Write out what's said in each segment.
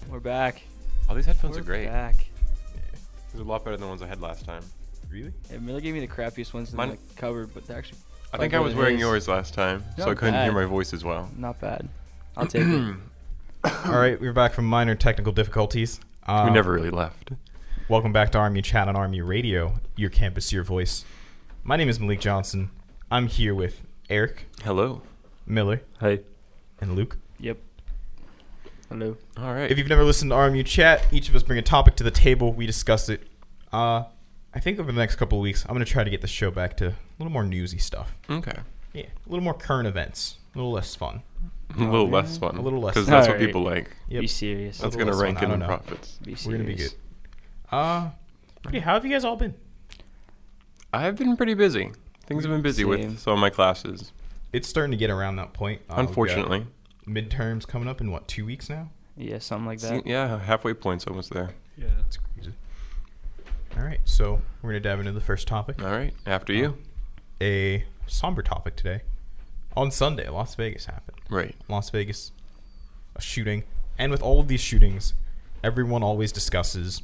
We're back. Oh, these headphones We're are great. back. These are a lot better than the ones I had last time. Really? Yeah, Miller gave me the crappiest ones in Mine- the cupboard, but they're actually I think better I was than wearing his. yours last time, so I Not couldn't hear bad. my voice as well. Not bad. I'll take it. All right, we're back from minor technical difficulties. We never really left. Welcome back to Army Chat on Army Radio, your campus, your voice. My name is Malik Johnson. I'm here with Eric, Hello. Miller, Hey. and Luke. Yep. Hello. All right. If you've never listened to RMU Chat, each of us bring a topic to the table. We discuss it. I think over the next couple of weeks, I'm going to try to get the show back to a little more newsy stuff. Okay. Yeah, a little more current events, a little less fun. A little less fun. A little less Because fun. that's what Alright. people like. Yep. Be serious. That's A going to little less rank fun, I in don't know. profits. Be serious. We're going to be good. Yeah, how have you guys all been? I've been pretty busy. Things have been busy Same. with some of my classes. It's starting to get around that point. We've got Unfortunately. midterms coming up in, 2 weeks now? Yeah, something like See, that. yeah, halfway point's almost there. Yeah. That's crazy. All right, so we're going to dive into the first topic. All right. After you. A somber topic today. On Sunday, Las Vegas happened. Right. Las Vegas, a shooting. And with all of these shootings, everyone always discusses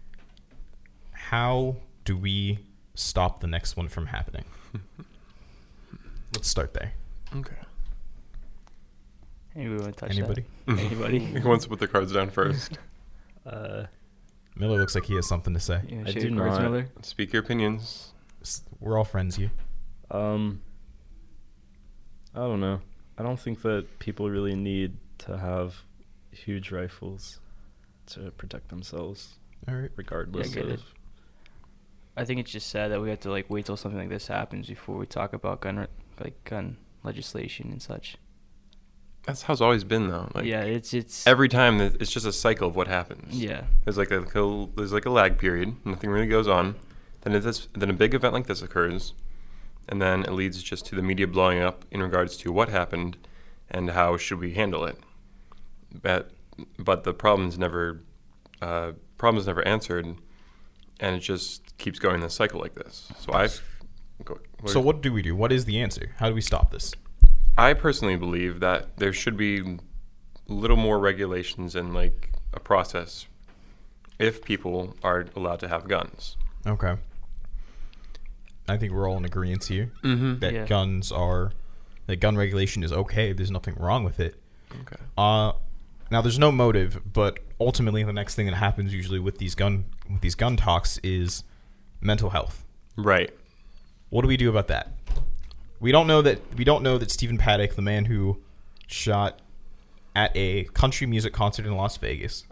how do we stop the next one from happening? Let's start there. Okay. Anybody want to touch Anybody? that? Anybody? Who wants to put the cards down first? Miller looks like he has something to say. You wanna I share do your cards, not. Miller? Speak your opinions. We're all friends here. I don't know. I don't think that people really need to have huge rifles to protect themselves, All right. regardless Yeah, I get of. it. I think it's just sad that we have to wait till something like this happens before we talk about gun legislation and such. That's how it's always been, though. Yeah, it's Every time, it's just a cycle of what happens. yeah. There's like a lag period. Nothing really goes on. Then a big event like this occurs, and then it leads just to the media blowing up in regards to what happened and how should we handle it. But the problem's never answered, and it just keeps going in this cycle like this. So What do we do? What is the answer? How do we stop this? I personally believe that there should be little more regulations and like a process if people are allowed to have guns. Okay. I think we're all in agreement here that Yeah. gun regulation is okay. There's nothing wrong with it. Okay. Now there's no motive, but ultimately the next thing that happens usually with these gun talks is mental health. Right. What do we do about that? We don't know that Stephen Paddock, the man who shot at a country music concert in Las Vegas,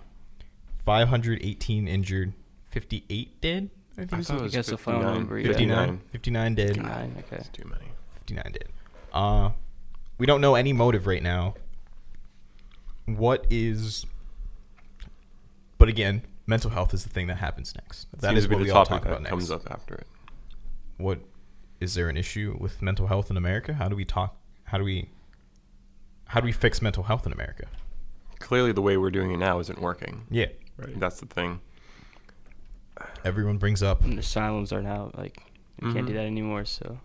518 injured, 58 dead. I think it was thought it was guess the final 59. number, yeah. 59 dead. 9, okay. That's too many. 59 dead. We don't know any motive right now. But again, mental health is the thing that happens next. That Seems is to be what the we all topic talk about that next. comes up after it. What is there an issue with mental health in America? How do we fix mental health in America? Clearly, the way we're doing it now isn't working. Yeah. Right. That's the thing. Everyone brings up And the asylums are now we can't do that anymore. So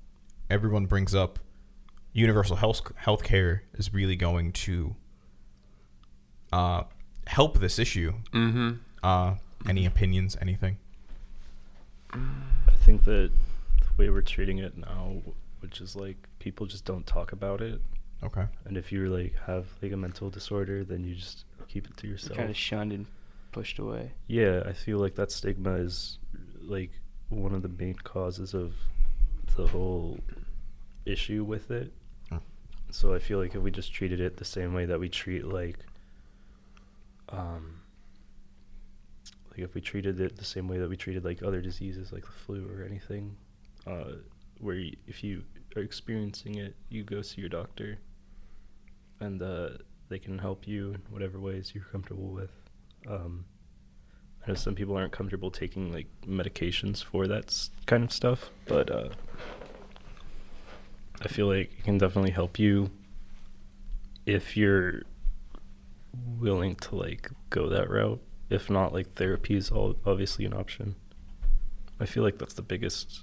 universal health care is really going to help this issue. Mm-hmm. Any opinions? Anything? I think that the way we're treating it now, which is like people just don't talk about it, Okay. and if you like have like a mental disorder, then you just keep it to yourself. kind of shunned and pushed away. Yeah, I feel like that stigma is like one of the main causes of the whole issue with it. So I feel like if we just treated it the same way that we treat like if we treated it the same way that we treated like other diseases like the flu or anything, where if you are experiencing it, you go see your doctor, and they can help you in whatever ways you're comfortable with. I know some people aren't comfortable taking like medications for that kind of stuff, but I feel like it can definitely help you if you're willing to like go that route. If not, like therapy is obviously an option. I feel like that's the biggest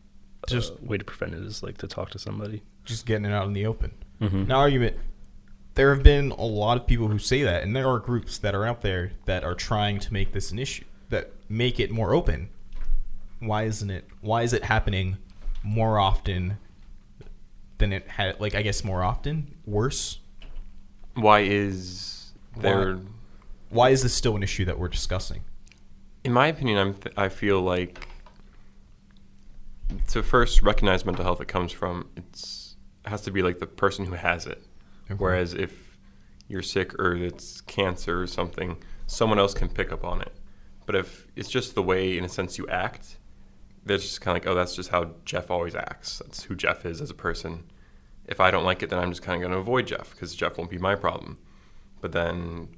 way to prevent it is like to talk to somebody. Just getting it out in the open. Mm-hmm. Now, argument there have been a lot of people who say that, and there are groups that are out there that are trying to make this an issue, that make it more open. Why is it happening more often than it had, like, I guess more often? Worse? Why is there... Why is this still an issue that we're discussing? In my opinion, I feel like to first recognize mental health, it comes from, it has to be like the person who has it. Okay. Whereas if you're sick or it's cancer or something, someone else can pick up on it. But if it's just the way, in a sense, you act, they're just kind of like, oh, that's just how Jeff always acts. That's who Jeff is as a person. If I don't like it, then I'm just kind of going to avoid Jeff because Jeff won't be my problem. But then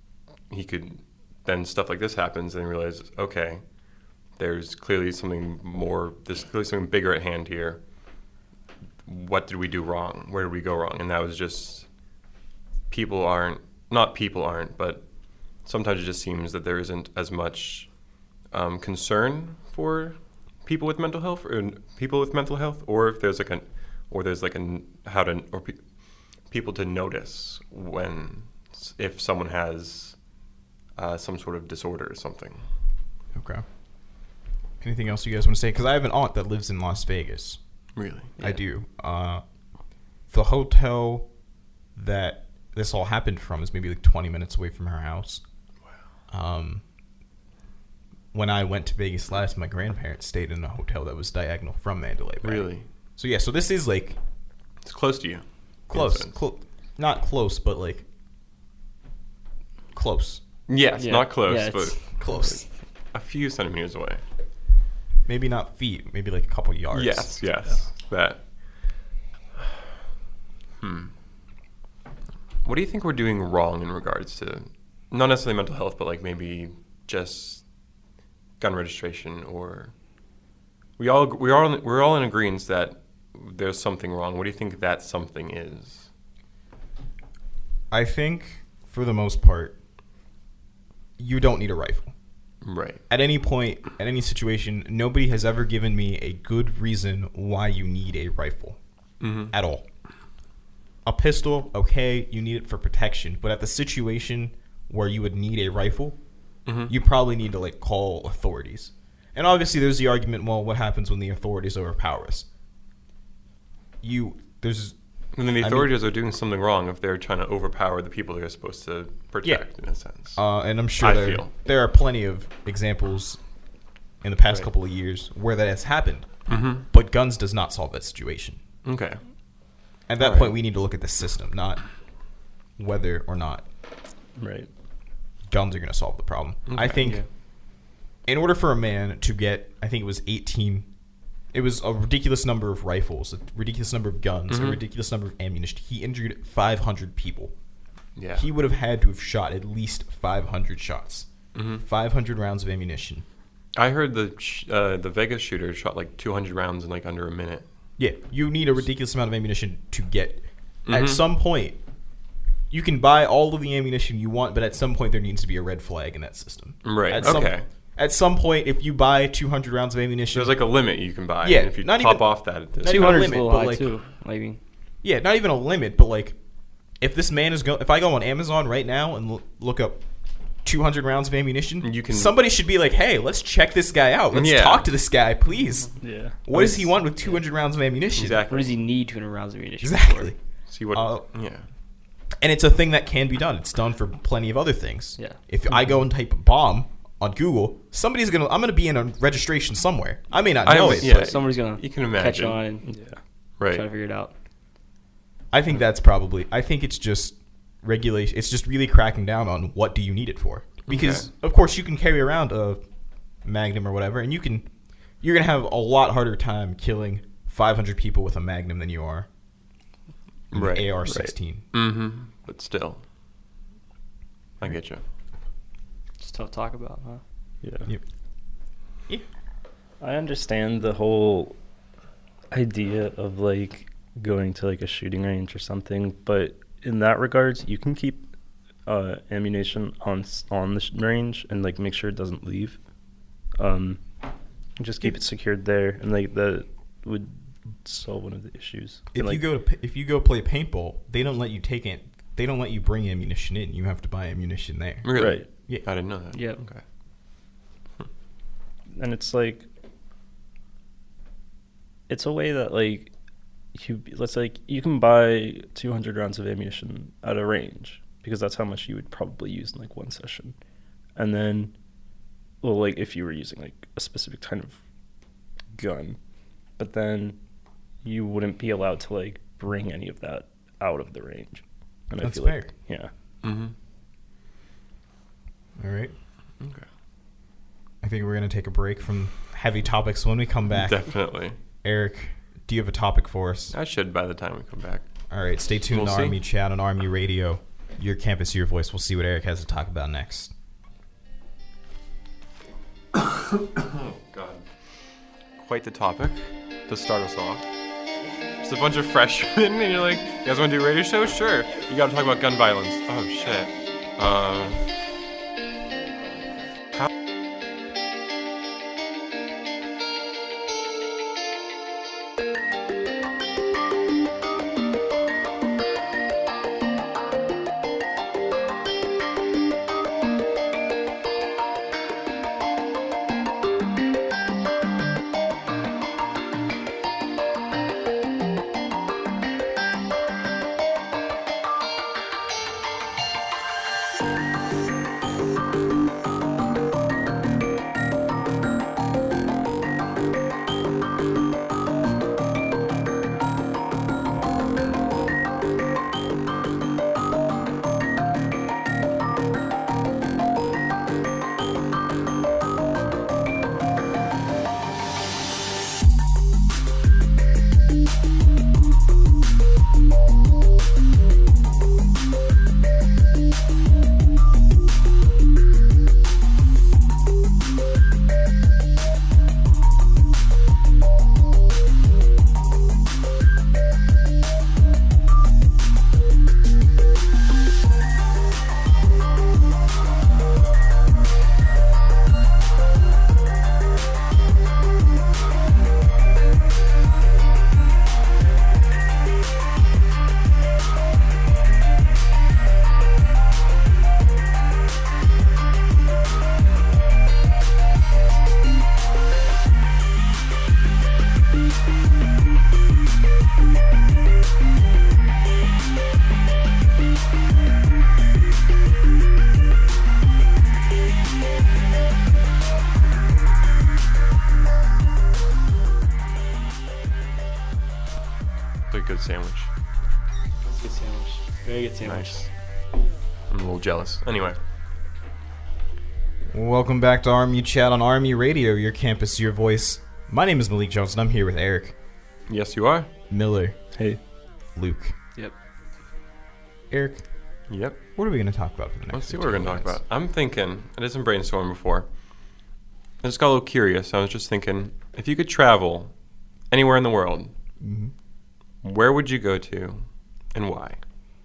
then stuff like this happens and you realize, okay, there's clearly something bigger at hand here. What did we do wrong? Where did we go wrong? And that was just, but sometimes it just seems that there isn't as much concern for people with mental health, or if there's people to notice if someone has some sort of disorder or something. Okay. Anything else you guys want to say? Because I have an aunt that lives in Las Vegas. Really? I do. The hotel that this all happened from is maybe like 20 minutes away from her house. Wow. When I went to Vegas last, my grandparents stayed in a hotel that was diagonal from Mandalay Bay. Really? So yeah, so this is like... It's close to you. Close. Not close, but like... Close. Yes, Yeah. not close, Yeah, but Close. a few centimeters away. Maybe not feet, maybe like a couple yards. Yes. That. What do you think we're doing wrong in regards to, not necessarily mental health, but like maybe just gun registration, or we're all in agreement that there's something wrong. What do you think that something is? I think, for the most part, you don't need a rifle. Right. At any point, at any situation, nobody has ever given me a good reason why you need a rifle. At all. A pistol, okay, you need it for protection. But at the situation where you would need a rifle, you probably need to, like, call authorities. And obviously there's the argument, well, what happens when the authorities overpower us? And then the authorities are doing something wrong if they're trying to overpower the people they're supposed to protect, in a sense. And I'm sure there are plenty of examples in the past couple of years where that has happened. But guns does not solve that situation. Okay. At that point, we need to look at the system, not whether or not guns are going to solve the problem. Okay. I think in order for a man to get, I think it was 18... It was a ridiculous number of rifles, a ridiculous number of guns, a ridiculous number of ammunition. He injured 500 people. Yeah. He would have had to have shot at least 500 shots. 500 rounds of ammunition. I heard the Vegas shooter shot like 200 rounds in like under a minute. Yeah, you need a ridiculous amount of ammunition to get. At some point, you can buy all of the ammunition you want, but at some point there needs to be a red flag in that system. Right, At some point, if you buy 200 rounds of ammunition... There's like a limit you can buy. Yeah, And if you not top even- off that... not even a 200 is a limit, little but high like... too. Maybe. Yeah, not even a limit, but like... If this man is if I go on Amazon right now and look up 200 rounds of ammunition, somebody should be like, hey, let's check this guy out. Let's talk to this guy, please. Yeah. What does he want with 200 rounds of ammunition? Exactly. What does he need 200 rounds of ammunition Exactly. for? See what... yeah. And it's a thing that can be done. It's done for plenty of other things. Yeah. If I go and type bomb on Google, I'm gonna be in a registration somewhere. I may not know it. Yeah. But Somebody's going You can to catch imagine. on and Right. try to figure it out. I think I think it's just regulation. It's just really cracking down on what do you need it for. Because, of course, you can carry around a Magnum or whatever, and you're going to have a lot harder time killing 500 people with a Magnum than you are an AR-16. But still. I get you. It's tough to talk about, huh? Yeah. Yep. Yeah. I understand the whole idea of like going to like a shooting range or something, but in that regards, you can keep ammunition on the range and like make sure it doesn't leave. Just keep it secured there, and like that would solve one of the issues. If And, you go play paintball, they don't let you take they don't let you bring ammunition in. You have to buy ammunition there. Really? Right. Yeah. I didn't know that. Yep. Okay. And it's like, it's a way that like you can buy 200 rounds of ammunition at a range, because that's how much you would probably use in like one session. And then, well, like if you were using like a specific kind of gun, but then you wouldn't be allowed to like bring any of that out of the range. And That's I feel fair. like, yeah. Mm-hmm. All right. Okay. I think we're going to take a break from heavy topics. When we come back, Definitely. Eric, do you have a topic for us? I should by the time we come back. All right, stay tuned We'll to see. Army Chat on Army Radio. Your campus, your voice. We'll see what Eric has to talk about next. Oh, God. Quite the topic to start us off. Just a bunch of freshmen, and you're like, you guys want to do a radio show? Sure. You got to talk about gun violence. Oh, shit. How? It's a good sandwich. Good sandwich. Very good sandwich. Nice. I'm a little jealous. Anyway. Welcome back to Army Chat on Army Radio, your campus, your voice. My name is Malik Jones, and I'm here with Eric, Yes, you are? Miller, Hey. Luke. Yep. Eric, Yep. what are we going to talk about for the next Let's see what we're going to talk 15 about. I'm thinking, I did some brainstorming before. I just got a little curious. I was just thinking, if you could travel anywhere in the world, minutes. where would you go to and why?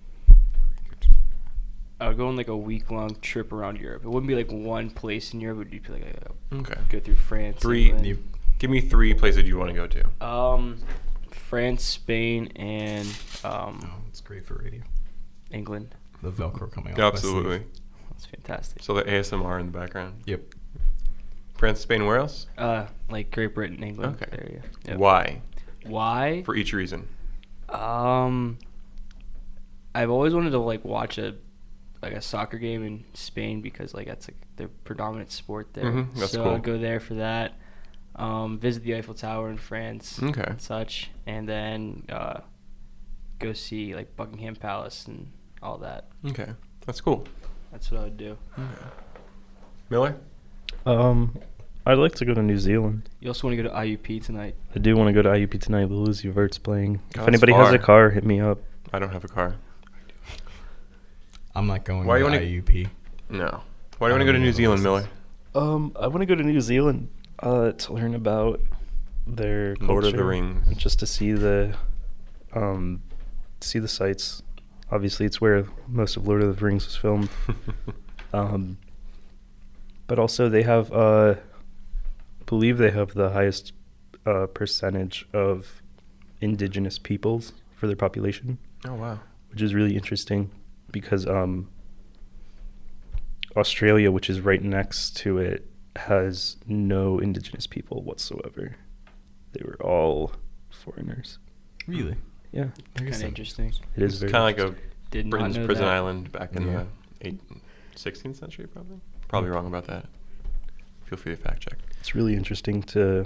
I would go on like a week-long trip around Europe. It wouldn't be like one place in Europe. It would be like Okay. go through France. Three. England. Give me 3 places you want to go to. France, Spain, and Oh, it's great for radio. England. The Velcro coming off. Absolutely. That's fantastic. So the ASMR in the background. Yep. France, Spain, where else? Like Great Britain, England Okay. area. Yep. Why? Why? For each reason. I've always wanted to like watch a soccer game in Spain because like that's like their predominant sport there. Mhm, that's so cool. I'd go there for that. Visit the Eiffel Tower in France Okay. and such, and then go see like Buckingham Palace and all that. Okay. That's cool. That's what I would do. Miller? I'd like to go to New Zealand. You also want to go to IUP tonight? I do want to go to IUP tonight. Lil Uzi Vert's playing. God, If that's anybody has a far. car, hit me up. I don't have a car. I'm not going Why to you wanna- IUP. No. Why do you want to go to New Zealand, Miller? I want to go to New Zealand to learn about their culture. Lord of the Rings. and just to see the sights. Obviously, it's where most of Lord of the Rings was filmed. But also they have, I believe they have the highest percentage of indigenous peoples for their population, Oh, wow. which is really interesting. because Australia, which is right next to it, has no indigenous people whatsoever. They were all foreigners. Really? Yeah, Kind of interesting. it is It's very kind of like a Did not Britain's know prison that. island back in Yeah. the 16th century, probably. Probably wrong about that. Feel free to fact check. It's really interesting to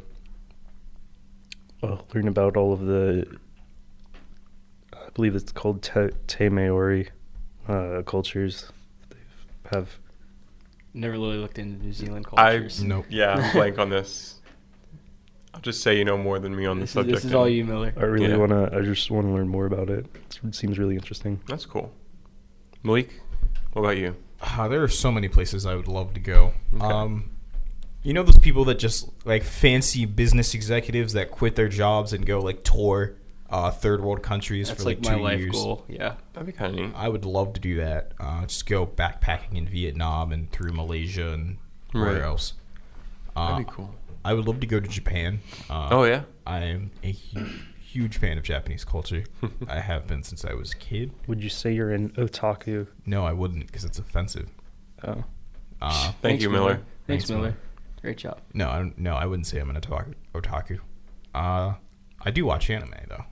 learn about all of the, I believe it's called Te Maori cultures. They have. Never really looked into New Zealand I cultures. Nope. Yeah, I'm blank on this. I'll just say you know more than me on the subject. This is all you, Miller. I really Yeah. I just want to learn more about it. It seems really interesting. That's cool. Malik, what about you? There are so many places I would love to go. Okay. You know those people that just like fancy business executives that quit their jobs and go like tour third world countries That's for like like my 2 life years. goal. Yeah. That'd be kind of neat. I would love to do that. Just go backpacking in Vietnam and through Malaysia and where Right. else. That'd be cool. I would love to go to Japan. Oh, yeah? I am a huge fan of Japanese culture. I have been since I was a kid. Would you say you're an otaku? No, I wouldn't because it's offensive. Oh. Thank Thanks, you, Miller. Thanks, Thanks, Miller. Miller. Great job. No, I wouldn't say I'm an otaku. I do watch anime though.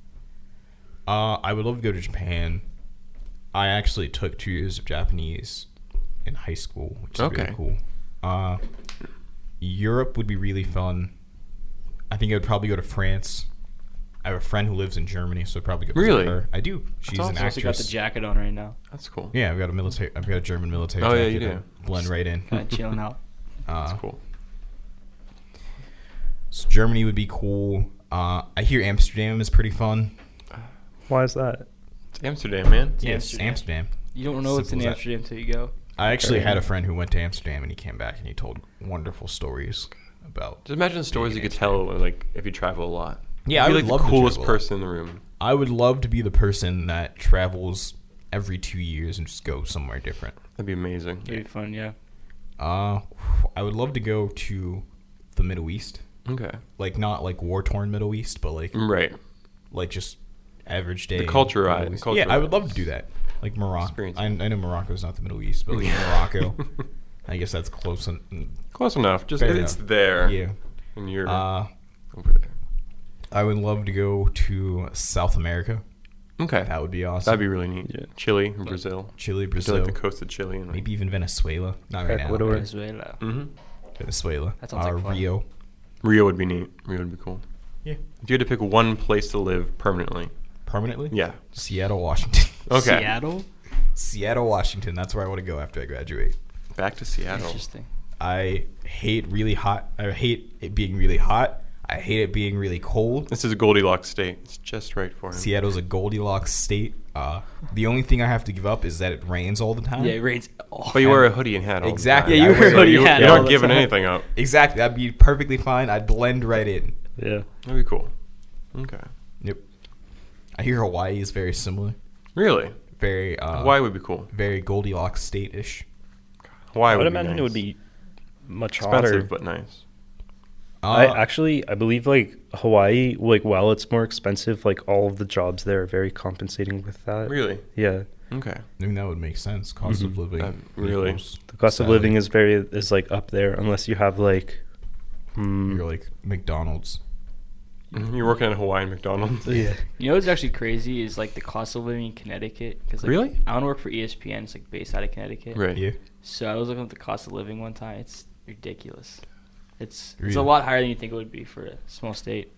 I would love to go to Japan. I actually took 2 years of Japanese in high school, which is Okay. really cool. Europe would be really fun. I think I would probably go to France. I have a friend who lives in Germany, so I'd probably go visit Really? her. I do. She's awesome. an You also got the actress. jacket on right now. That's cool. Yeah, I've got a German military Oh, jacket. yeah, you do. to blend right in. Kind of chilling out. That's cool. So Germany would be cool. I hear Amsterdam is pretty fun. Why is that? It's Amsterdam, man. It's Yes, Amsterdam. You don't know what's in Simple as that. Amsterdam until you go. I actually had a friend who went to Amsterdam and he came back and he told wonderful stories about. Just imagine the stories you in could tell, like, if you travel a lot. Yeah, I You'd be would like love the to coolest travel a lot. person in the room. I would love to be the person that travels every 2 years and just go somewhere different. That'd be amazing. It'd be fun, yeah. I would love to go to the Middle East, Okay. like not like war torn Middle East, but Right. like just average day. The culture, Middle right? East. Culture Yeah, I would love wise. to do that. Like Morocco. Experience. I know Morocco's not the Middle East, but like Morocco. I guess that's close. Close enough. Just Fair it's enough. there. Yeah. And you're Uh, over there. I would love to go to South America. Okay. That would be awesome. That'd be really neat. Yeah. Chile, Brazil. Chile, To Brazil, like the coast of Chile. And maybe even Venezuela. Not right now. Ecuador. Venezuela. Mm-hmm. Venezuela. That sounds like fun. Rio. Rio would be neat. Rio would be cool. Yeah. If you had to pick one place to live permanently. Permanently? Yeah. Seattle, Washington. Okay. Seattle? Seattle, Washington. That's where I want to go after I graduate. Back to Seattle. Interesting. I hate really hot. I hate it being really hot. I hate it being really cold. This is a Goldilocks state. It's just right for him. Seattle's a Goldilocks state. The only thing I have to give up is that it rains all the time. Yeah, it rains. Oh, But you wear a hoodie and hat all Exactly. the time. Yeah, you wear a So hoodie you, hat You're all not the giving time. anything up. Exactly. That'd be perfectly fine. I'd blend right in. Yeah. That'd be cool. Okay. Yep. I hear Hawaii is very similar. Really? Very Hawaii would be cool. very Goldilocks state-ish. Hawaii I would would imagine be it would nice. be much Expensive, hotter. but nice. I believe like Hawaii, like while it's more expensive, like all of the jobs there are very compensating with that. Really? Yeah. Okay. I mean, that would make sense. Cost of living. Really? equals The cost of salary. living is like up there unless you have like You're like McDonald's. Mhm. You're working at a Hawaiian McDonald's. yeah. You know what's actually crazy is like the cost of living in Connecticut. Cause, like, Really? I want to work for ESPN. It's like based out of Connecticut. Right. Yeah. So I was looking at the cost of living one time. It's ridiculous. It's Really? a lot higher than you think it would be for a small state.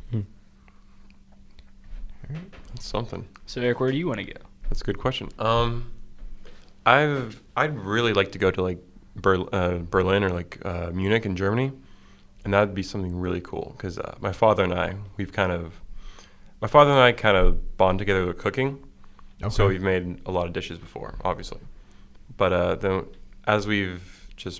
That's something. So Eric, where do you want to go? That's a good question. I'd really like to go to like Berlin or like Munich in Germany, and that'd be something really cool because my father and I kind of bond together with cooking. Okay. So we've made a lot of dishes before, obviously. But then as we've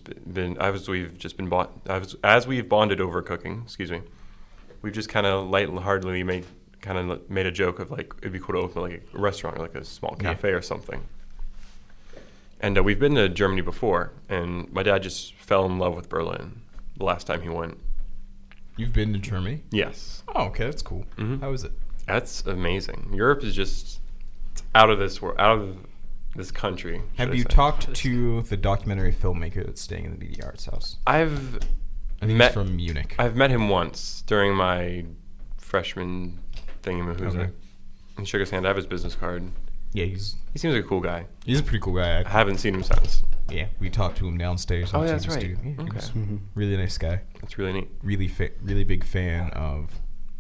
bonded over cooking, we've just kind of lightheartedly made a joke of like it'd be cool to open like a restaurant or like a small cafe or something. And we've been to Germany before, and my dad just fell in love with Berlin the last time he went. You've been to Germany? Yes, Oh, okay, that's cool. Mhm. How is it? that's amazing. Europe is just it's out of this world, out of this country. Have should I you say. talked to the documentary filmmaker that's staying in the Media Arts House? I've I think met he's from Munich. I've met him once during my freshman thingamahooza. Okay. He shook his hand. I have his business card. Yeah, He seems like a cool guy. he's a pretty cool guy. I haven't seen him since. Yeah, we talked to him downstairs. Oh, yeah, outside that's the right. studio. Yeah, he Okay. was really nice guy. That's really neat. Really big fan of.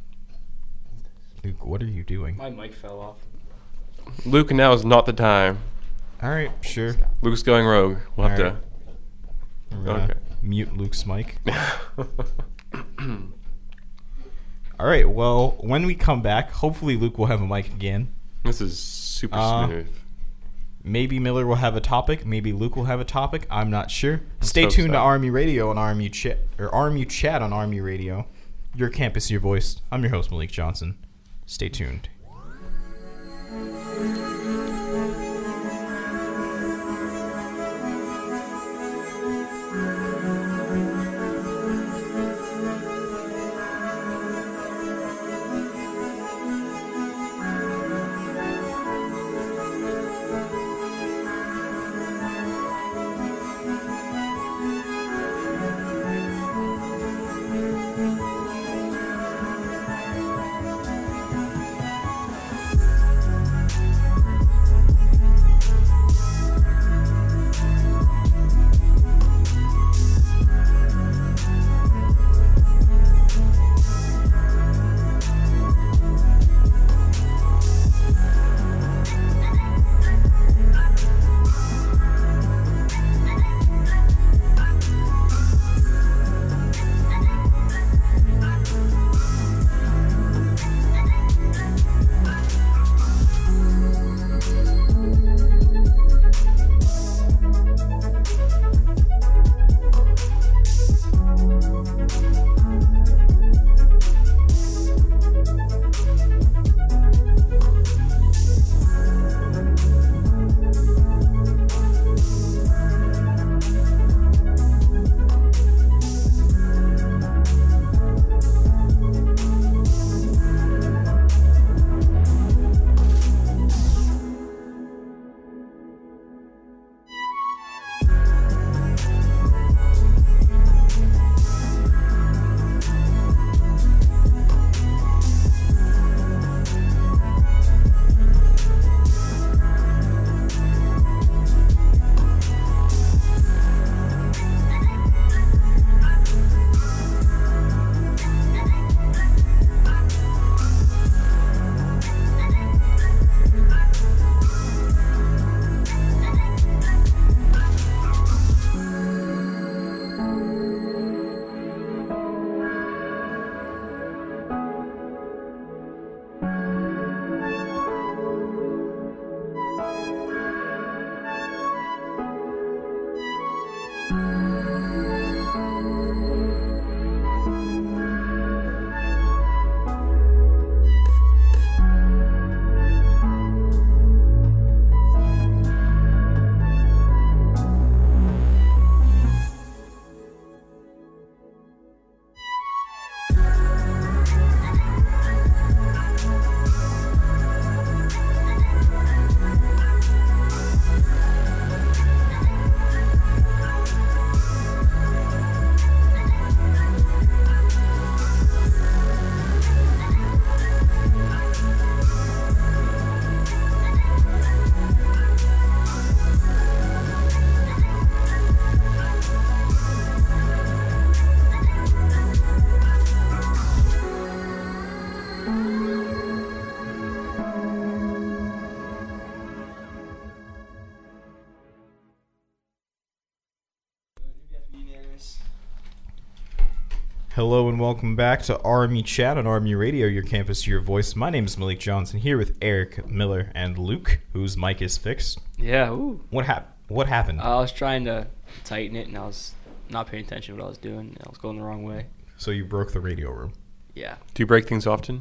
Luke, what are you doing? My mic fell off. Luke, now is not the time. All right, sure. Luke's going rogue. We'll have All right. We're gonna Okay. mute Luke's mic. to. All right. Well, when we come back, hopefully Luke will have a mic again. This is super smooth. Maybe Miller will have a topic. Maybe Luke will have a topic. I'm not sure. Stay hope tuned to so. RMU Radio on RMU Chat or RMU Chat on RMU Radio. Your campus, your voice. I'm your host Malik Johnson. Stay tuned. Hello and welcome back to RMU Chat on RMU Radio, your campus, your voice. My name is Malik Johnson, here with Eric, Miller, and Luke, whose mic is fixed. Yeah, ooh. What happened? I was trying to tighten it, and I was not paying attention to what I was doing. I was going the wrong way. So you broke the radio room. Yeah. Do you break things often?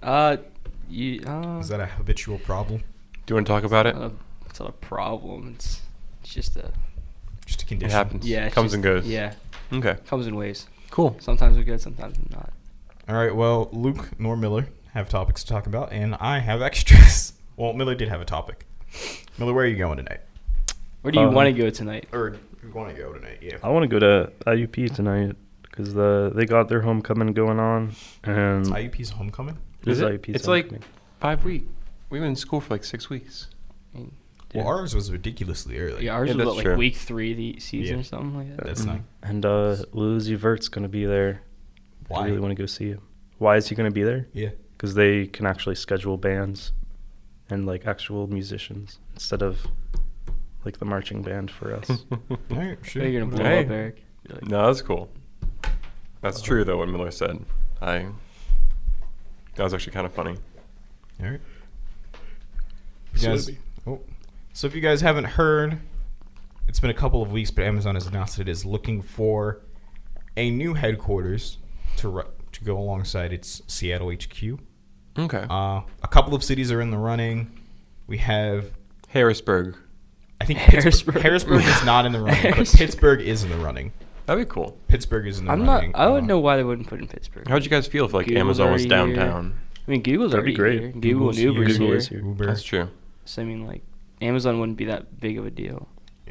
Is that a habitual problem? Do you want to talk about it? It's not a problem. It's just a... Just a condition. It happens. Yeah. It's Comes just- and goes. Yeah. Okay. Comes in waves. Cool. Sometimes we're good, sometimes we're not. All right, well, Luke nor Miller have topics to talk about, and I have extras. Well, Miller did have a topic. Miller, where are you going tonight? Where do you want to go tonight? Or you want to go tonight? Yeah. I want to go to IUP tonight because they got their homecoming going on, and IUP's homecoming. there's Is it? IUP's It's like homecoming. 5 weeks. We've been in school for like 6 weeks. Well, ours was ridiculously early. Yeah, ours Yeah, was that's like true. week 3 of the season Yeah. or something like that. That's not. And Lil Uzi Vert's gonna be there. I Why? really want to go see him. Why is he gonna be there? Yeah. Because they can actually schedule bands and like actual musicians instead of like the marching band for us. All right, sure. You're gonna blow Hey. up, Eric. You're like, No, that's cool. That's true though. What Miller said. That was actually kind of funny. All right. You guys, so if you guys haven't heard, it's been a couple of weeks, but Amazon has announced it is looking for a new headquarters to go alongside its Seattle HQ. Okay. A couple of cities are in the running. We have, Harrisburg. I think Harrisburg. Harrisburg is not in the running, but Harrisburg. Pittsburgh is in the running. That'd be cool. Pittsburgh is in the I'm not. running. I wouldn't know why they wouldn't put in Pittsburgh. How'd you guys feel if like Google's Amazon was already here. downtown? I mean, Google's That'd be already great. here. Google and Google's here. Uber's Google here. is here. Uber. That's true. So I mean, like, Amazon wouldn't be that big of a deal.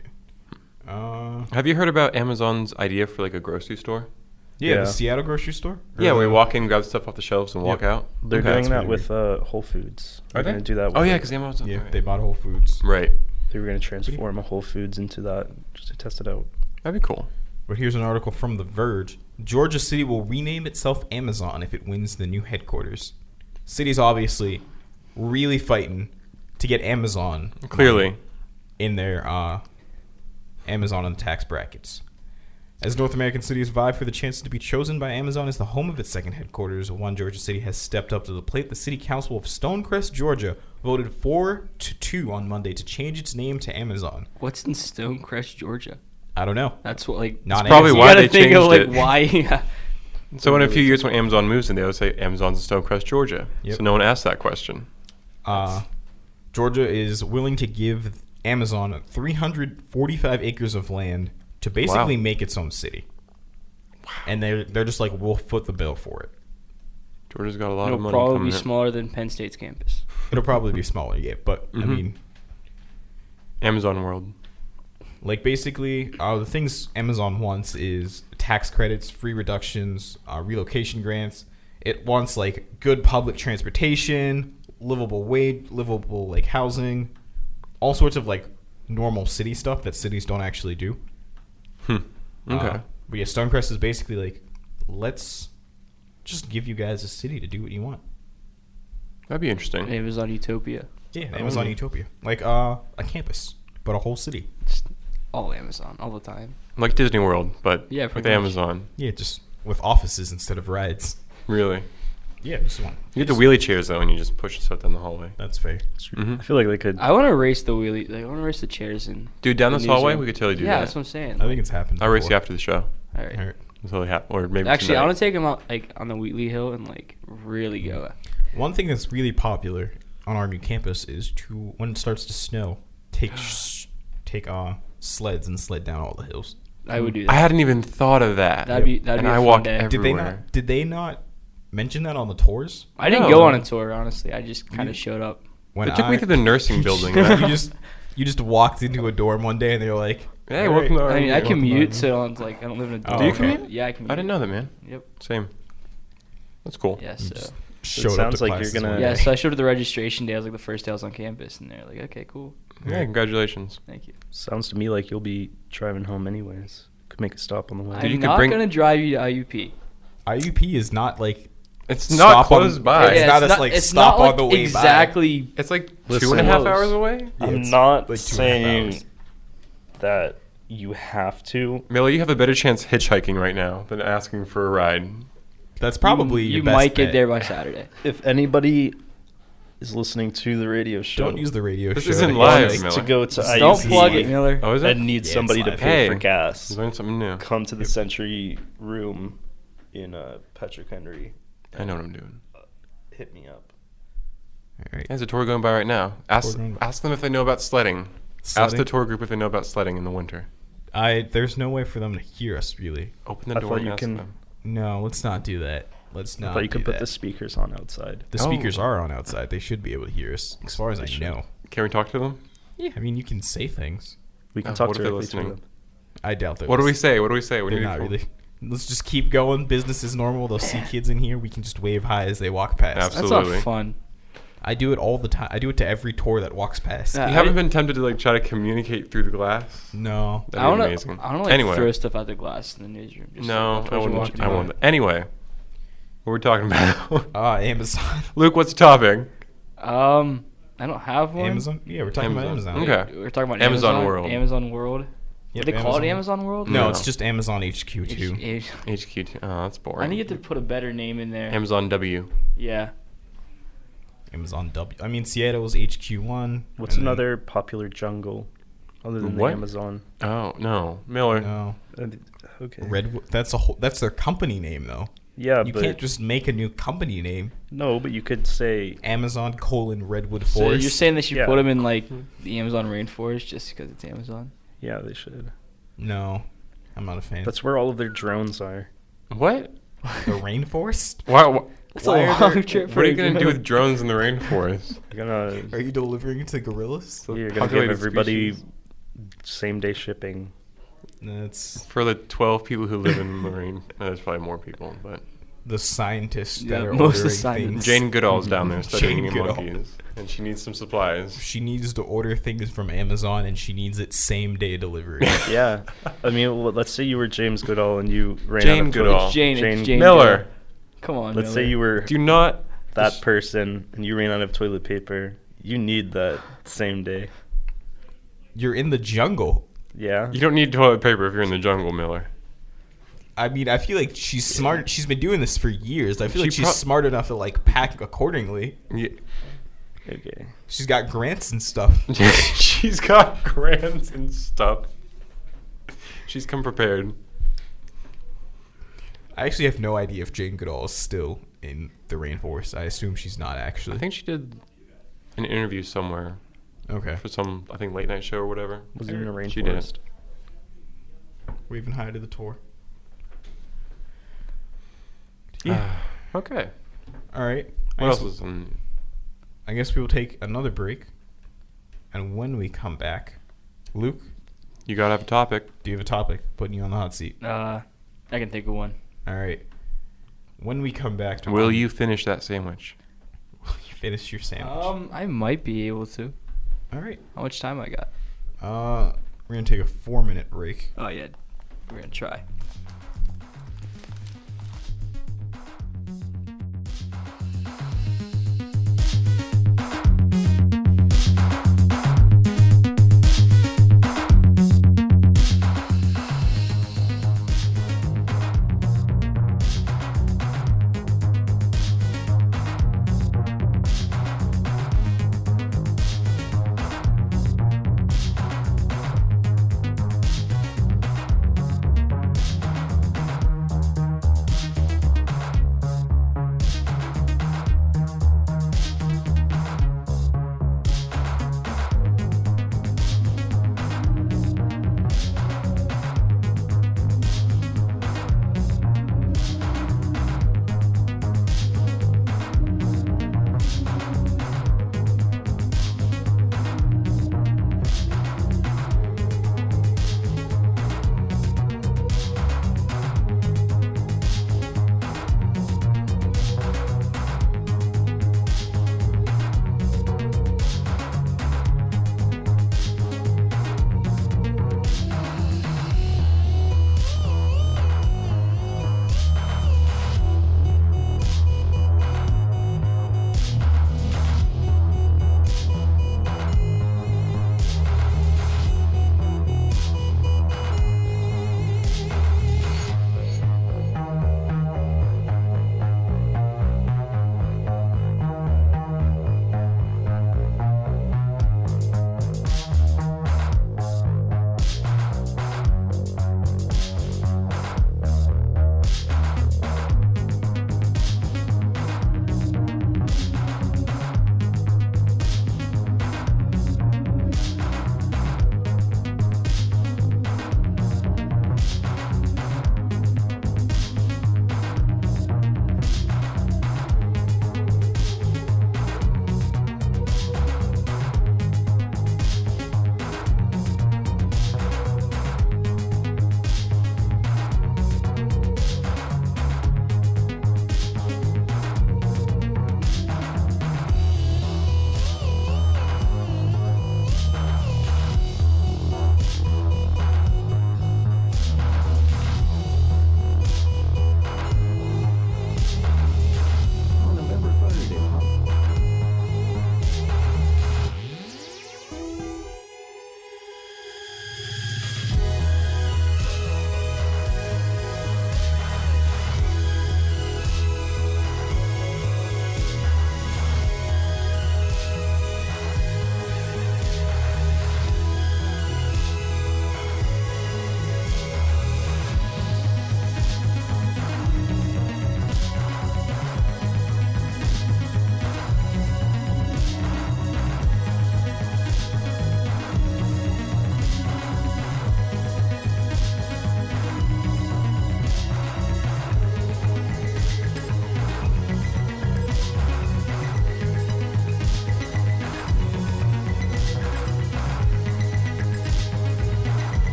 Have you heard about Amazon's idea for like a grocery store? Yeah, Yeah. the Seattle grocery store. Yeah, Or we the- walk in, grab stuff off the shelves, and walk Yep. out. They're Okay. doing That's that really with Whole Foods. Are They're they? going to do that. Oh with yeah, it. because Amazon. Yeah, right. they bought Whole Foods. Right. They were going to transform a Whole Foods into that just to test it out. That'd be cool. But here's an article from The Verge. Georgia City will rename itself Amazon if it wins the new headquarters. City's obviously really fighting to get Amazon Clearly. in their Amazon and tax brackets. As North American cities vie for the chance to be chosen by Amazon as the home of its second headquarters, one Georgia City has stepped up to the plate. The City Council of Stonecrest, Georgia, voted 4-2 on Monday to change its name to Amazon. What's in Stonecrest, Georgia? I don't know. That's what like. Not probably Amazon. why you gotta they think of changed like it. why. Yeah. So in a few years when Amazon moves in, they'll say Amazon's in Stonecrest, Georgia. Yep. So no one asked that question. Georgia is willing to give Amazon 345 acres of land to basically Wow. make its own city. And they're just like, we'll foot the bill for it. Georgia's got a lot of It'll money probably coming be in. smaller than Penn State's campus. It'll probably be smaller, yeah. But, I Mhm. mean, Amazon World. like basically, the things Amazon wants is tax credits, free reductions, relocation grants. It wants like good public transportation, livable wage, livable like housing, all sorts of like normal city stuff that cities don't actually do. Okay. But yeah, Stonecrest is basically like, let's just give you guys a city to do what you want. That'd be interesting. Amazon Utopia. Yeah, Amazon Utopia, like a campus, but a whole city. Just all Amazon all the time. Like Disney World, but Yeah, with pretty much. Amazon. Yeah, just with offices instead of rides. Really. Yeah, just one. You get the wheelie chairs though, and you just push stuff down the hallway. That's fair. Mhm. I feel like they could. I want to race the wheelie. Like, I want to race the chairs and. Dude, down the this hallway, newsroom. we could totally do Yeah, that. that's what I'm saying. I think it's happened. I'll race you before. after the show. All right. All right. It's totally or maybe Actually, tonight. I want to take him out like on the Wheatley Hill and like really go. One thing that's really popular on our new campus is to, when it starts to snow, take sleds and sled down all the hills. I would do that. I hadn't even thought of that. That'd be and a I fun walk day. everywhere. Did they not mention that on the tours? I didn't No. go on a tour, honestly. I just kind You- of showed up. When They took me to the nursing building. you just walked into a dorm one day and they were like, Hey, "All welcome to right." our- I mean, I welcome to commute, our- so it's like I don't live in a dorm. Do you commute? Yeah, I commute. I didn't know that, man. Yep. Same. That's cool. Yeah. You So. just So it showed up sounds to like you're classes gonna- one Yeah, day. so I showed up the registration day. I was like the first day I was on campus, and they're like, "Okay, cool, Yeah, congratulations. thank you." Sounds to me like you'll be driving home anyways. Could make a stop on the way. Dude, you I'm could not bring- gonna drive you to IUP. IUP is not like It's Stop not on- close by. It's not as, like, it's stop not, on like, the way by. exactly. It's like Listen, 2.5 close. hours away. Yeah, I'm it's not like 2.5 saying hours. that you have to. Miller, you have a better chance hitchhiking right now than asking for a ride. That's probably you your best might get bet. there by Saturday. If anybody is listening to the radio show, Don't use the radio This show. isn't to live, get, Miller. to go to IUP Don't plug it, Miller. Oh, is it? and need Yeah, somebody it's to live. pay Hey, for gas, Learn something new. come to the Century Room in Patrick Henry. I know what I'm doing. Hit me up. All right. There's a tour going by right now. Ask going- ask them if they know about sledding. Ask Sledding? the tour group if they know about sledding in the winter. There's no way for them to hear us, really. Open the I door thought and you ask can- them. No, let's not do that. Let's I not. thought you could do put that. the speakers on outside. The Oh. speakers are on outside. They should be able to hear us, as far as I know. Can we talk to them? Yeah, I mean, you can say things. We can Oh, talk what if they're directly to listening? them. I doubt that. What do we say? What do we say? What do They're you not really. Let's just keep going. Business is normal. They'll see kids in here. We can just wave hi as they walk past. Absolutely. That's not fun. I do it all the time. I do it to every tour that walks past. Yeah. You haven't been tempted to like try to communicate through the glass? No. That'd I be don't know. amazing. I don't like Anyway. throw stuff out the glass in the newsroom. Just No, like, I towards you wouldn't. walking I by. wouldn't. Anyway, what we're talking about? Amazon. Luke, what's the topic? I don't have one. Amazon? Yeah, we're talking about Amazon. Amazon. Okay. We're talking about Amazon World. Amazon World. Yep, They call it Amazon World? No, No. it's just Amazon HQ too. HQ2. Oh, that's boring. I need to put a better name in there. Amazon W. Yeah. Amazon W. I mean, Seattle's HQ1. What's and then- another popular jungle other than What? the Amazon? Oh no, Miller. No. Okay. Redwood. That's a whole. That's their company name though. Yeah, You but can't just make a new company name. no, but you could say Amazon : Redwood So Forest. you're saying they should Yeah. put them in like the Amazon rainforest just because it's Amazon? yeah, they should. No, I'm not a fan. That's where all of their drones are. What? the rainforest. Why? That's Why a are long there- trip. What are you gonna do with drones in the rainforest? You're gonna Are you delivering it to gorillas? you're gonna give Populated everybody species. same day shipping. That's For the 12 people who live in the rain, there's probably more people, but the scientists Yeah, that are most of the ordering scientists. things. Jane Goodall's down there studying Jane Goodall. monkeys, and she needs some supplies. She needs to order things from Amazon, and she needs it same day delivery. Yeah, I mean, well, let's say you were James Goodall and you ran Jane out of Goodall. It's Jane. Jane It's Jane Miller. Goodall. Come on. Let's Miller. say you were Do not. that person and you ran out of toilet paper. You need that same day. You're in the jungle. Yeah. You don't need toilet paper if you're in the jungle, Miller. I mean, I feel like she's smart. She's been doing this for years. I feel like She she's smart enough to like pack accordingly. Yeah. Okay. She's got grants and stuff. She's got grants and stuff. She's come prepared. I actually have no idea if Jane Goodall is still in the rainforest. I assume she's not actually. I think she did an interview somewhere Okay. for some, I think, late night show or whatever. Was it in the She rainforest? did. Waving hi to the tour. Yeah. Okay. All right. What else was in? I guess we will take another break. And when we come back, Luke, You gotta have a topic. do you have a topic? Putting you on the hot seat. I can think of one. All right. When we come back, Will you finish that sandwich? finish your sandwich? I might be able to. All right. How much time I got? We're gonna take a 4-minute break. Oh yeah, we're gonna try.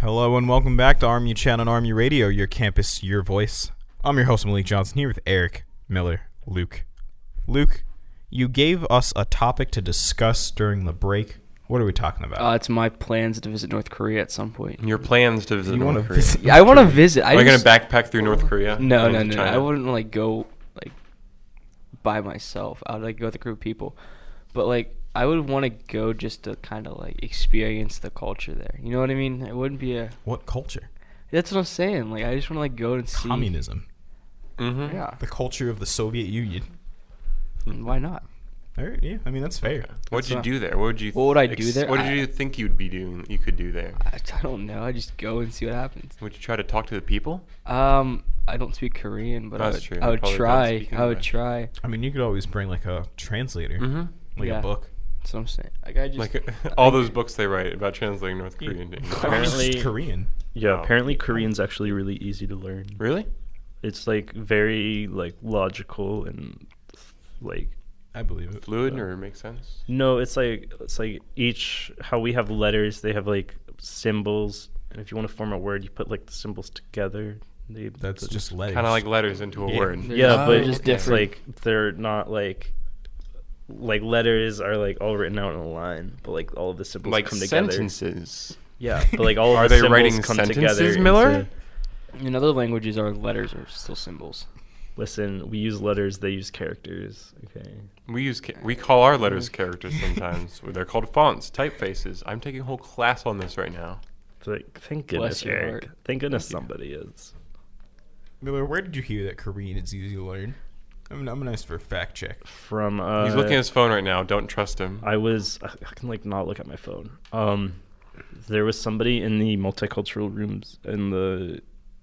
Hello and welcome back to Army Channel and Army Radio, your campus, your voice. I'm your host, Malik Johnson, here with Eric, Miller, Luke. Luke, you gave us a topic to discuss during the break. What are we talking about? It's my plans to visit North Korea at some point. Your plans to visit You wanna North Korea. visit- Yeah, I want to visit. Are you going to backpack through North Korea? No. and China? I wouldn't like go like by myself. I would like go with a group of people, but like I would want to go just to kind of like experience the culture there. You know what I mean? It wouldn't be a. What culture? That's what I'm saying. Like I just want to like go and see. Communism. Mm-hmm. Yeah. The culture of the Soviet Union. Why not? All right, yeah, I mean, that's fair. What'd you not- do there? What would you? What would I do there? What did you think you'd be doing? You could do there. I don't know. I just go and see what happens. Would you try to talk to the people? I don't speak Korean, but That's true. I would Probably don't try. speak I would English. try. I mean, you could always bring like a translator, Mm-hmm. like Yeah. a book. That's what I'm saying. Like I just Like all those books they write about translating North Korean to English. Apparently- Just Korean. Yeah, Oh. apparently Korean's actually really easy to learn. Really? It's like very like logical and like I believe it. Fluid or makes sense? no, it's like each how we have letters, they have like symbols, and if you want to form a word, you put like the symbols together. That's just letters. Kind of like letters into a Yeah. word. They're yeah, but just it's different. like they're not like letters are like all written out in a line, but like all of the symbols Like come together. sentences. Yeah, but like all of Are the they symbols writing come sentences, together. Miller? in other languages, our letters are still symbols. Listen, we use letters; they use characters. Okay. We call our letters characters sometimes. They're called fonts, typefaces. I'm taking a whole class on this right now. But like, thank Bless goodness, your Eric. heart. Thank goodness somebody is. Miller, where did you hear that Korean is easy to learn? I'm gonna ask for a fact check. From He's looking at his phone right now. Don't trust him. I can like not look at my phone. There was somebody in the multicultural rooms in the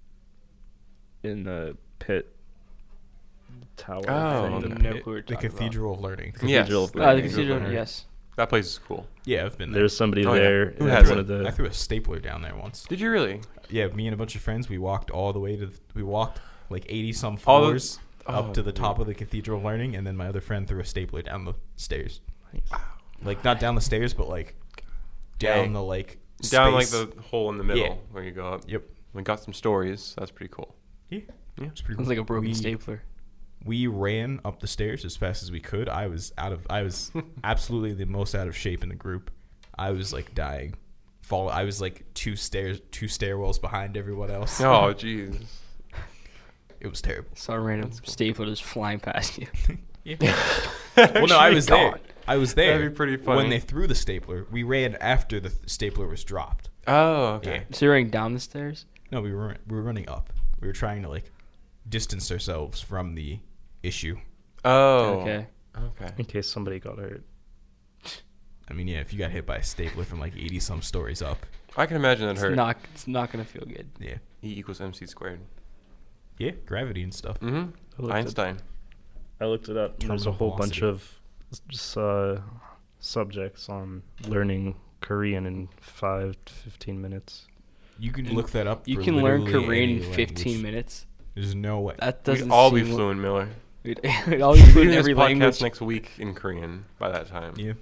pit tower. Oh, thing. okay. No clue what you're The talking Cathedral of Learning. Yes. Cathedral of The Learning. cathedral, yes. That place is cool. Yeah, I've been there. There was somebody Oh, yeah. there. Who and has one it? of the I threw a stapler down there once. Did you really? Yeah, me and a bunch of friends, we walked all the way to. We walked like 80 some All the- floors up Oh, to the top dude. of the Cathedral of Learning, and then my other friend threw a stapler down the stairs. Nice. Like not down the stairs, but like down Dang. the like Down like space. the hole in the middle Yeah. where you go up. Yep. We got some stories. That's pretty cool. Yeah. Yeah. It's pretty It's cool. like a broken we, stapler. We ran up the stairs as fast as we could. I was absolutely the most out of shape in the group. I was like dying. I was like two stairwells behind everyone else. Oh, jeez. It was terrible. Saw a random stapler just flying past you. Yeah. Well, no, I was there. God. I was there. That'd be pretty funny. When they threw the stapler, we ran after the stapler was dropped. Oh, okay. Yeah. So you're running down the stairs? No, we were running up. We were trying to like distance ourselves from the issue. Oh. Okay. Okay. in case somebody got hurt. I mean, yeah, if you got hit by a stapler from like 80 some stories up, I can imagine that hurt. It's not gonna feel good. yeah, E equals MC squared. yeah, gravity and stuff. I looked Mm-hmm. Einstein. I looked it up. And there's a Terminal whole bunch velocity. of just, subjects on learning Korean in 5 to 15 minutes. You can look that up. You for can learn literally Korean in any 15 language. minutes. There's no way. That We'd doesn't all be seem- fluent, Miller. We'd all be We're fluent doing in this every podcast language. next week in Korean by that time. Yeah,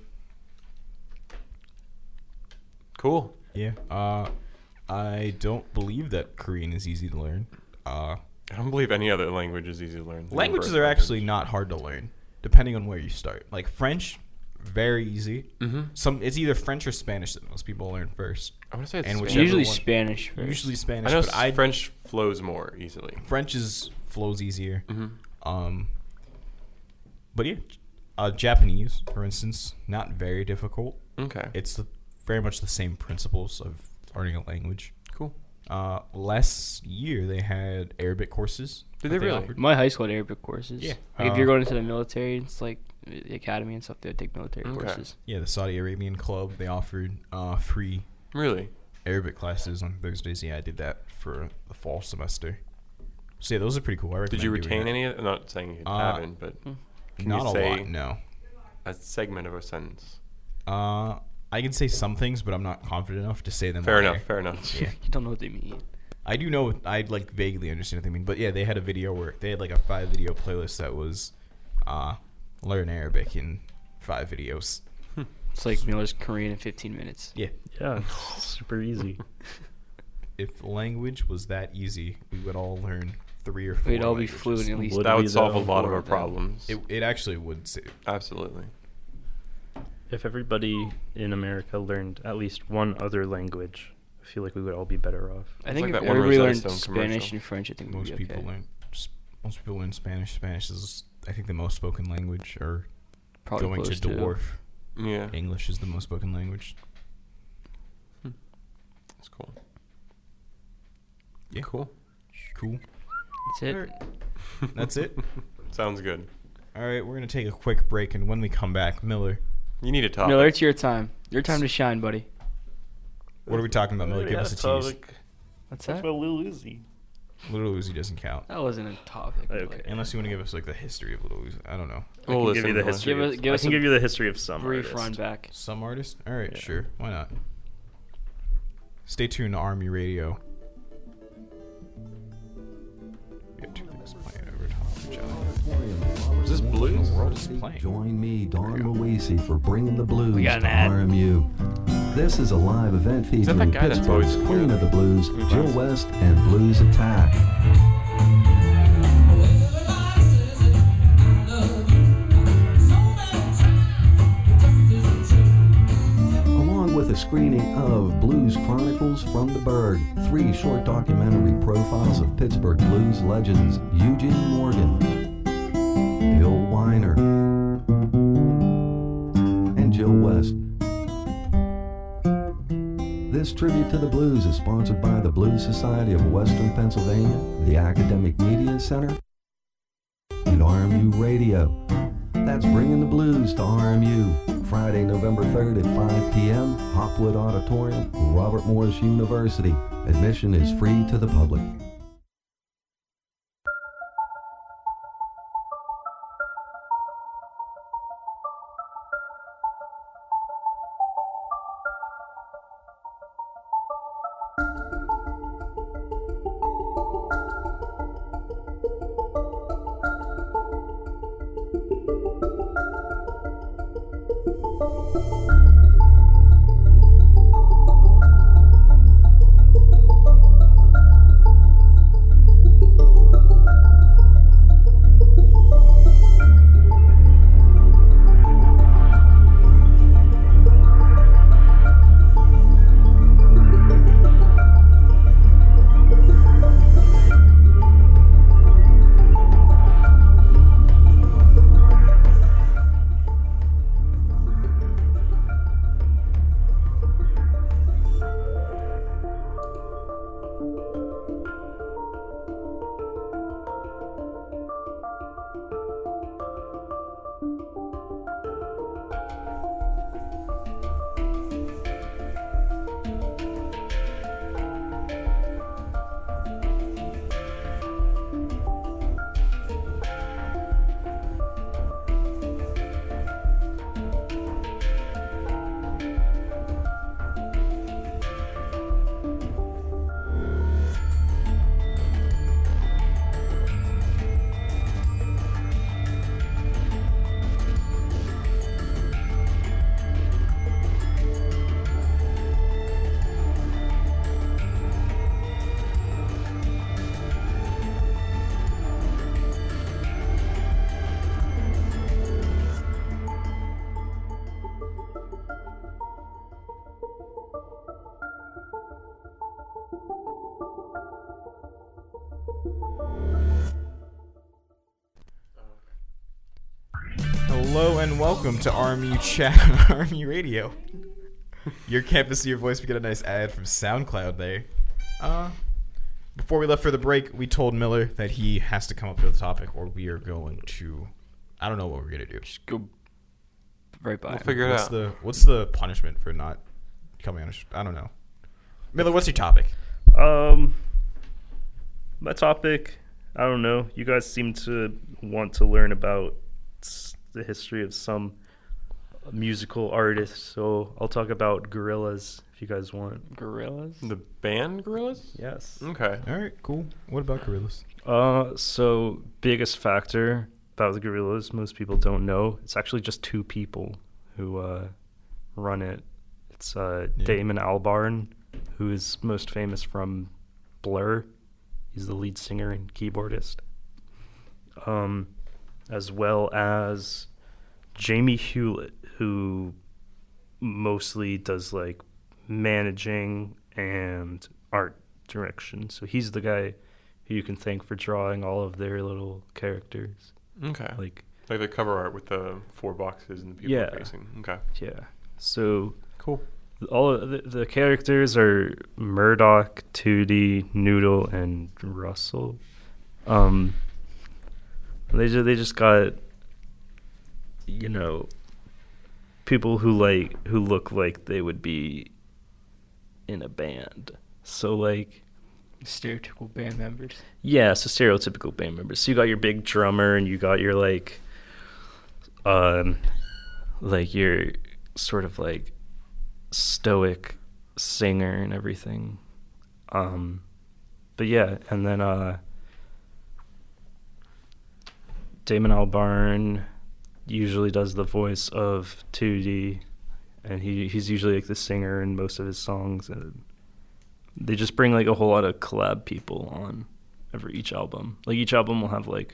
Cool. yeah. I don't believe that Korean is easy to learn. I don't believe any other language is easy to learn. Languages are actually not hard to learn, depending on where you start. Like French, very easy. Mm-hmm. It's either French or Spanish that most people learn first. I want to say it's And Spanish. whichever Usually one- Spanish first. Usually I Spanish, know but French flows more easily. French flows easier. Mm-hmm. But yeah, Japanese, for instance, not very difficult. Okay. It's very much the same principles of learning a language. Cool. Last year they had Arabic courses. Did that they really? offered. My high school had Arabic courses. Yeah. Like if you're going into the military, it's like the academy and stuff. They would take military Okay. courses. Yeah, the Saudi Arabian club, they offered free Really? Arabic classes on Thursdays. Yeah, I did that for the fall semester. So yeah, those are pretty cool. I recommend Did you doing retain that. any of it? I'm not saying you haven't, but can Not you a say lot, no. a segment of a sentence? I can say some things, but I'm not confident enough to say them. Fair on enough. air. Fair enough. Yeah. You don't know what they mean. I do know. I like vaguely understand what they mean, but yeah, they had a video where they had like a 5-video playlist that was learn Arabic in 5 videos. It's like Miller's Korean in 15 minutes. Yeah, Yeah, super easy. if language was that easy, we would all learn 3 or 4 We'd all be languages. fluent at least. Would That we, would solve a though? lot of Or our that- problems. It actually would save. Absolutely. If everybody in America learned at least one other language, I feel like we would all be better off. I It's think like if that one everybody Rosetta learned Stone Spanish commercial. and French, I think we'd Most be people okay. learn Spanish. Spanish is, I think, the most spoken language, or Probably going to close to. dwarf. Yeah. English is the most spoken language. That's cool. Yeah. Cool. Cool. That's it. Alright. That's it? Sounds good. All right, we're going to take a quick break, and when we come back, Miller, You need a topic. Miller, it's your time. Your time to shine, buddy. what are we talking about, Miller? Give us a tease. What's Talk that? about Lil Uzi. Little Uzi doesn't count. That wasn't a topic. Okay. like- Unless you want to give us, like, the history of Little Uzi. I don't know. I can give you the listen. history. Give us- of, give I us can a give you the history of some Brief artist. run back. Some artist? All right, Yeah. sure. Why not? Stay tuned to Army Radio. We have 2 things playing over top of each other. Is this blues? What is playing? Join me, Don Luisi, for bringing the blues We got to an ad. RMU. This is a live event that featuring guy that's Pittsburgh's always Queen here? of the Blues, Who's Jill that? West, and Blues Attack. Along with a screening of Blues Chronicles from the Berg, 3 short documentary profiles of Pittsburgh blues legends Eugene Morgan, Bill Weiner, and Jill West. This tribute to the blues is sponsored by the Blues Society of Western Pennsylvania, the Academic Media Center, and RMU Radio. That's Bringing the Blues to RMU, Friday, November 3rd at 5 p.m., Hopwood Auditorium, Robert Morris University. Admission is free to the public. Hello and welcome to RMU Chat, RMU Radio. Your campus, your voice. We get a nice ad from SoundCloud there. Before we left for the break, we told Miller that he has to come up with a topic, or we are going to. I don't know what we're gonna do. Just go right by. We'll him. figure it What's out. what's the punishment for not coming on? I don't know. Miller, what's your topic? My topic, I don't know. You guys seem to want to learn about the history of some musical artists, so I'll talk about Gorillaz if you guys want. Gorillas. The band Gorillaz? Yes. Okay. All right, cool. What about Gorillaz? So biggest factor about the Gorillaz, most people don't know. It's actually just 2 people who run it. It's Damon Albarn, who is most famous from Blur. He's the lead singer and keyboardist. As well as Jamie Hewlett, who mostly does like managing and art direction. So he's the guy who you can thank for drawing all of their little characters. Okay. Like The cover art with the 4 boxes and the people Yeah. facing. Okay. yeah. So Cool. all of the characters are Murdoch, Tootie, Noodle, and Russell. They just got, you know, people who look like they would be in a band. So like, Stereotypical band members. yeah, so stereotypical band members. So you got your big drummer, and you got your like your sort of like stoic singer and everything. But yeah, and then Damon Albarn usually does the voice of 2D, and he's usually like the singer in most of his songs. And they just bring like a whole lot of collab people on each album. Like each album will have like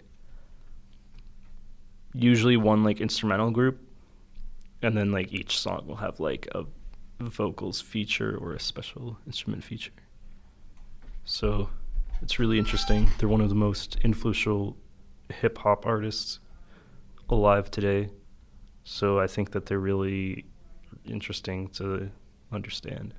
usually one like instrumental group, and then like each song will have like a vocals feature or a special instrument feature. So it's really interesting. They're one of the most influential hip hop artists alive today. So I think that they're really interesting to understand.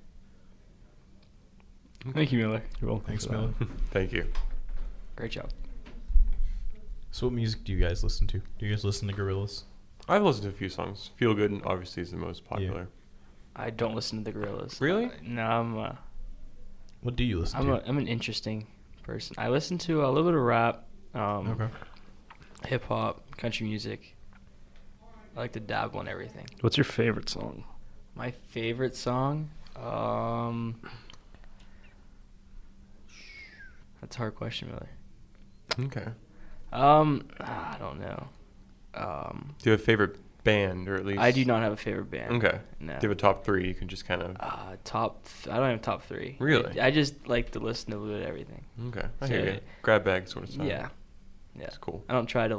Thank you, Miller. You're welcome. Thanks, for that. Miller. Thank you. Great job. So what music do you guys listen to? Do you guys listen to Gorillaz? I've listened to a few songs. Feel Good obviously is the most popular. I don't listen to the Gorillaz. Really? No, What do you listen to? I'm an interesting person. I listen to a little bit of rap, Okay. hip hop, country music. I like to dabble in everything. What's your favorite song? My favorite song, that's a hard question, Miller. Okay. I don't know. Do you have a favorite band, or at least? I do not have a favorite band. Okay. No. Do you have a top 3? You can just kind of. I don't have top 3. Really? I just like to listen to a little bit of everything. Okay. I So, hear you. Grab bag sort of stuff. Yeah. Yeah. That's cool. I don't try to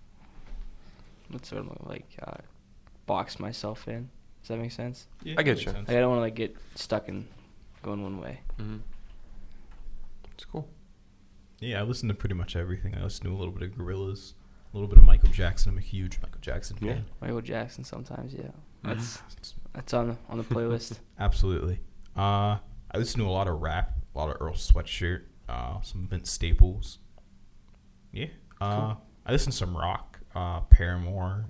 box myself in. Does that make sense? Yeah, I get makes you. sense. Like, I don't want to get stuck in going one way. Mm-hmm. It's cool. Yeah, I listen to pretty much everything. I listen to a little bit of Gorillaz, a little bit of Michael Jackson. I'm a huge Michael Jackson fan. Yeah. Michael Jackson sometimes, yeah. Mhm. That's on the playlist. Absolutely. I listen to a lot of rap, a lot of Earl Sweatshirt, some Vince Staples. Yeah. I listen to some rock, Paramore,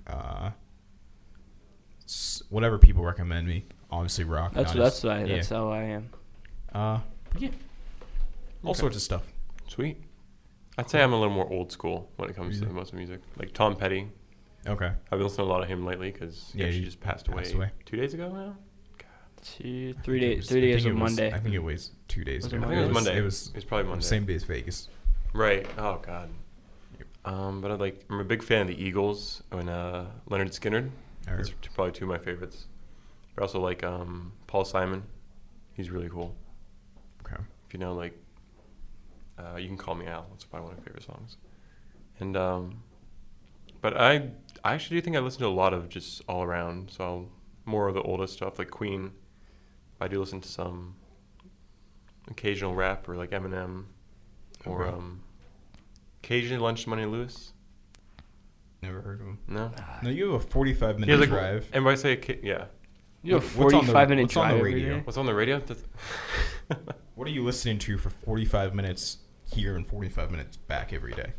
whatever people recommend me. Obviously rock. That's how I am. Yeah. All Okay. sorts of stuff. Sweet. I'd say I'm a little more old school when it comes to most music. Like Tom Petty. Okay. I've been listening to a lot of him lately because Yeah, he he just passed away. 2 days ago now? 3 I think days. it 3 days was- of Monday. I think it was 2 days Was it ago. I think it was Monday. It was probably Monday. same day as Vegas. Right. Oh, God. But I'm a big fan of the Eagles and Leonard Skinner. Or- That's probably 2 of my favorites. But I also like Paul Simon. He's really cool. Okay. If you know, like, You Can Call Me Al. That's probably one of my favorite songs. And but I actually do think I listen to a lot of just all around. So more of the oldest stuff, like Queen. I do listen to some occasional rap, or like Eminem, or Okay. occasionally Lunch Money Lewis. Never heard of him. No. No, you have a 45-minute He has, like, drive. Everybody say yeah. You have What's on the- 45-minute what's on the drive every radio? day? What's on the radio? What are you listening to for 45 minutes here and 45 minutes back every day?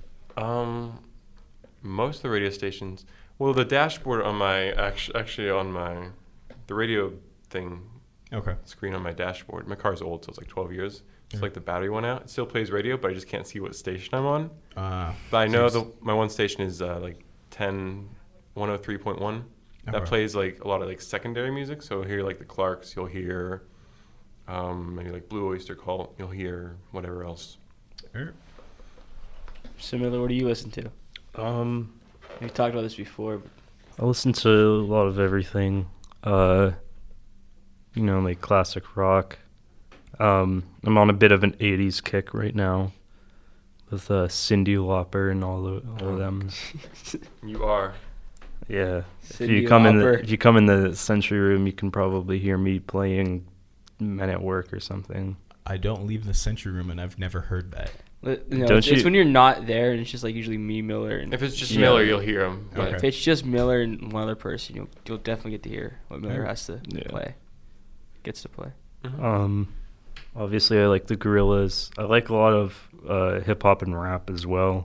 Most of the radio stations. Well, the dashboard on my actually on my the radio thing Okay. screen on my dashboard. My car's old, so it's like 12 years. It's Yeah. like the battery went out. It still plays radio, but I just can't see what station I'm on. But I so know it's- my one station is like 103.1. That Okay. plays like a lot of like secondary music. So you'll hear like the Clarks. You'll hear maybe like Blue Oyster Cult. You'll hear whatever else. Er, Similar, what do you listen to? We've talked about this before. But I listen to a lot of everything. Like classic rock. I'm on a bit of an 80s kick right now with Cyndi Lauper and all of them. You are. Yeah. Cyndi If you come in the Century Room, you can probably hear me playing Men at Work or something. I don't leave the Century Room, and I've never heard that. No, Don't it's you- when you're not there, and it's just like usually me, Miller, and If it's just Yeah. Miller, you'll hear him. yeah, Okay. if it's just Miller and one other person, you'll definitely get to hear what Miller Yeah. has to Yeah. gets to play. Obviously, I like the Gorillaz. I like a lot of hip hop and rap as well.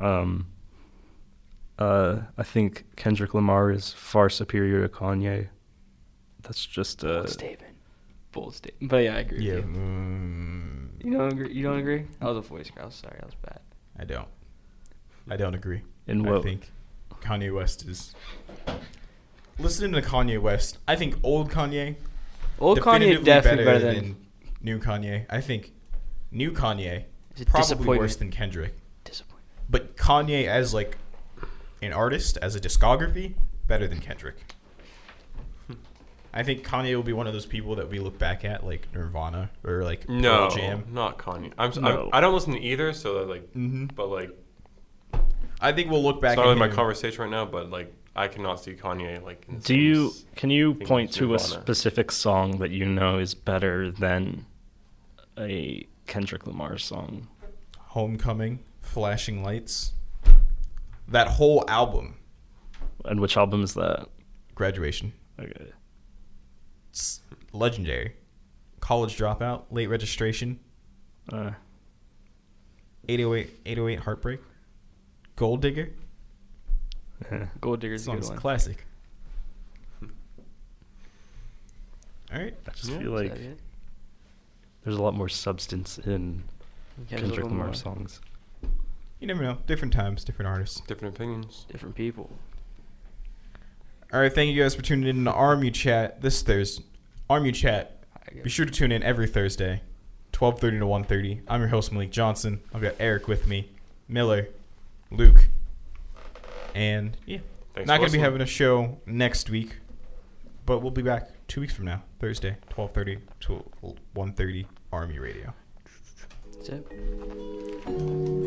I think Kendrick Lamar is far superior to Kanye. That's just Bold statement. But yeah, I agree. Yeah. With you. You don't agree? That was a voice crowd. Sorry, that was bad. I don't agree. In I what? think Kanye West is. Listening to Kanye West, I think old Kanye. Old Kanye definitively definitely better than new Kanye. I think new Kanye Is it probably disappointment? worse than Kendrick. Disappointment. But Kanye as like an artist, as a discography, better than Kendrick. I think Kanye will be one of those people that we look back at like Nirvana or like No, Pearl Jam. not Kanye. No. I don't listen to either, so like, Mhm. but like, I think we'll look back it's not at really my him. conversation right now. But like, I cannot see Kanye like. in the Can you thing point as to a Nirvana. specific song that you know is better than a Kendrick Lamar song? Homecoming, Flashing Lights. That whole album, And which album is that? Graduation. Okay. It's legendary. College Dropout, Late Registration, 808 Heartbreak, Gold Digger. Gold Digger's a good Song's one. classic. All right. I just Yeah. feel Is like that it? there's a lot more substance in Yeah, there's a Kendrick little Lamar more. songs. You never know. Different times, different artists. Different opinions. Different people. All right. Thank you guys for tuning in to Armu Chat this Thursday. Armu Chat. I guess. Be sure to tune in every Thursday, 12:30 to 1:30. I'm your host, Malik Johnson. I've got Eric with me, Miller, Luke, and yeah. Thanks Not for going to be listening. having a show next week, but we'll be back 2 weeks from now, Thursday, 12:30 to 1:30, Army Radio. That's it.